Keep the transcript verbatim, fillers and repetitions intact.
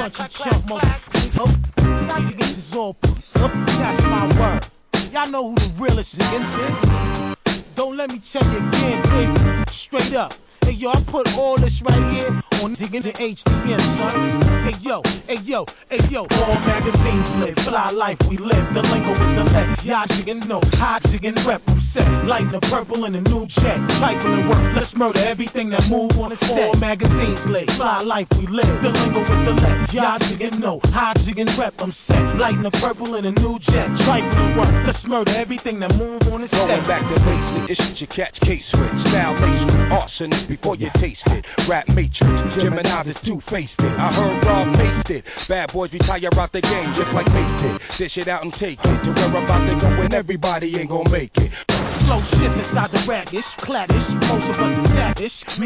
country chump motherfucker. Now you get this all piece up. That's my word. Y'all know who the realest niggas is. Don't let me tell you again, please. Straight up. Hey yo, I put all this right here on digging to H D M, son. Hey yo, hey yo, hey yo. All magazines live, fly life we live. The lingo is the let. Y'all chicken know, hot chicken rep. I'm set, lighting the purple in a new jet. Trifling work, let's murder everything that move on the set. All magazines live, fly life we live. The lingo is the let. Y'all chicken know, hot chicken rep. I'm set, lighting the purple in a new jet. Trifling work, let's murder everything that move on the set. Going back to basic, it's shit you catch case with. Style lace with arsenic before you taste it. Rap matrix, Gemini's is two-faced it. I heard Rob maced it. Bad boys retire out the game just like Mace did. Dish it out and take it to where I'm about to go when everybody ain't gonna make it. Slow shit inside the radish, claddish, most of us attackish.